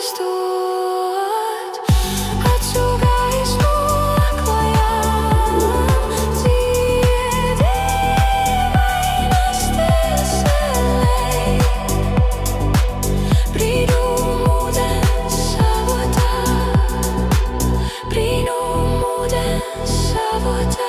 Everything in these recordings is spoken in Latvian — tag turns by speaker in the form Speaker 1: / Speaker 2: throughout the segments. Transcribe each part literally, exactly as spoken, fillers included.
Speaker 1: dod. Acu gaismu aklajām dziedi vainas dvēselei. Brīnum ūdens avotā, brīnum ūdens avotā.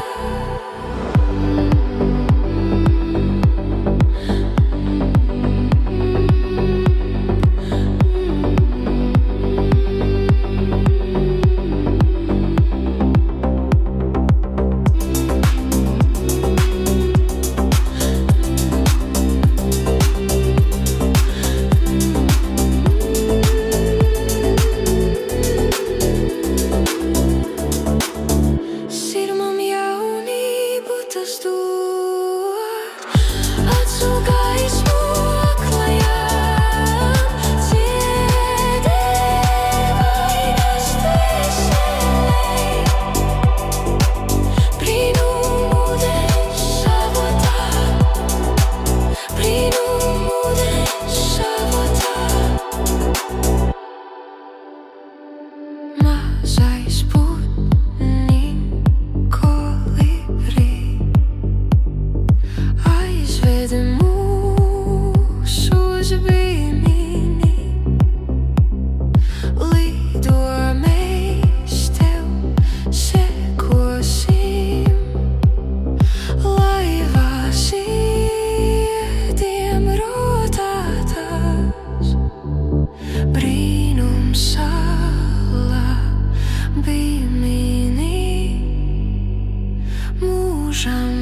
Speaker 1: Sirmam jaunību tas dod. Acu gaismu aklajām dziedi vainas dvēselei. Brīnum ūdens avotā, brīnum ūdens avotā. Mazais putniņ kolibrī aizved mūs uz bīmini. Lido, mēs tev sekosim, laivā ziediem rotātās. Brīnum salā bīmini, mūžam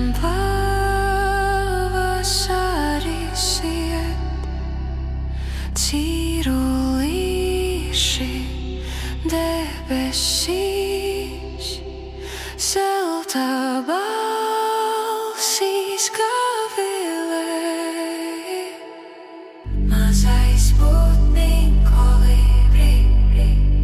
Speaker 1: pavasaris iet, cirulīši debesīs, zelta balsīs gavilē. Mazais putniņ kolibrī